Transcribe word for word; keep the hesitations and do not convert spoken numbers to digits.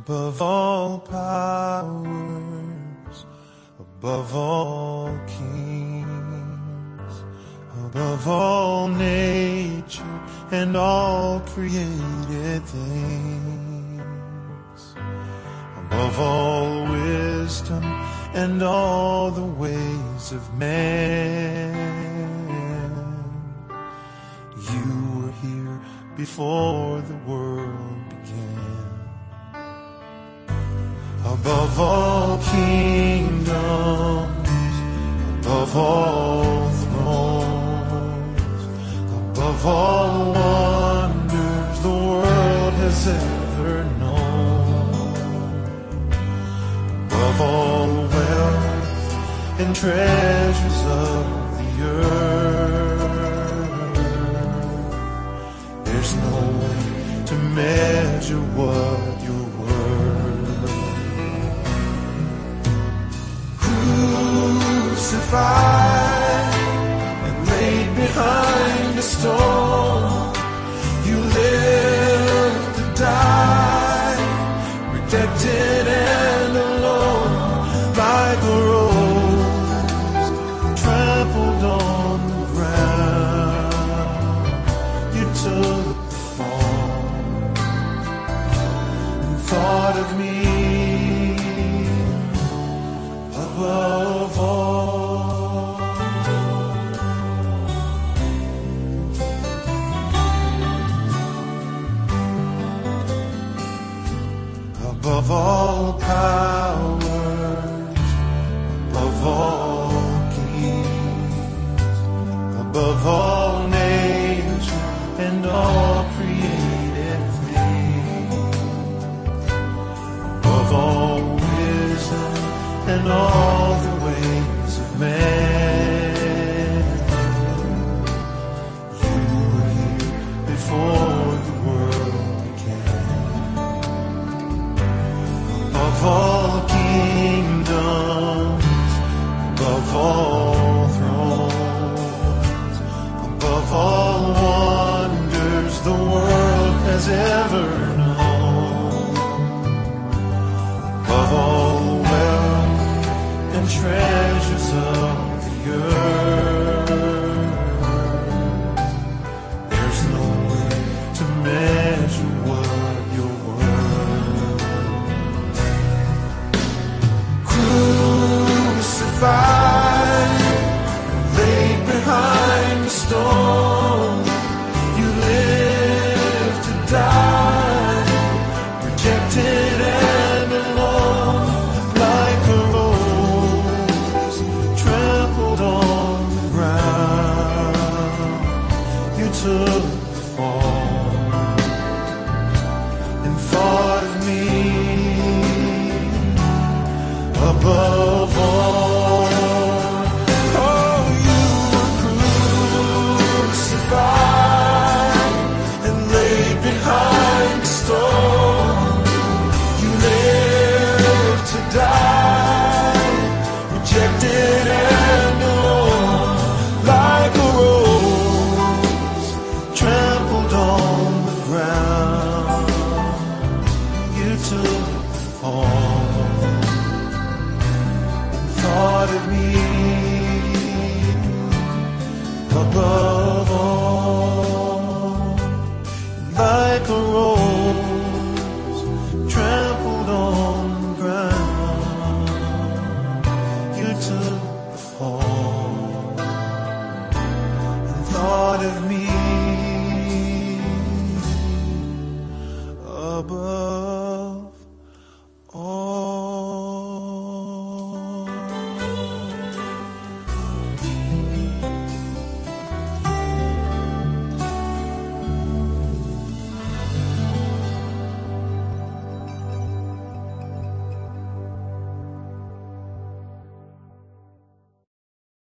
above all powers, above all kings, above all nature and all created things, above all wisdom and all the ways of man. You were here before the world began. Above all kingdoms, above all thrones, above all wonders the world has ever known, above all wealth and treasures of the earth, there's no way to measure what you're worth. Crucified and laid behind a stone, you lived to die, rejected and alone, like a rose trampled on the ground. You took the fall and thought of me above all. Above all powers, above all kings, above all nature and all created things, above all wisdom and all the ways of man. You were here before the world began. Above all kingdoms, above all thrones, above all wonders the world has ever known, above all and treasures of the earth, there's no way to measure what you're worth. Crucified, laid behind the stone, you lived to die, rejected and alone, like a rose trampled on the ground. You took the fall and thought of me above all. Oh, you were crucified and laid behind the stone. You lived to die, rejected and alone, like a rose trampled on the ground. You took the fall and thought of me above all, like a rose trampled on the ground. You took the fall and thought of me above.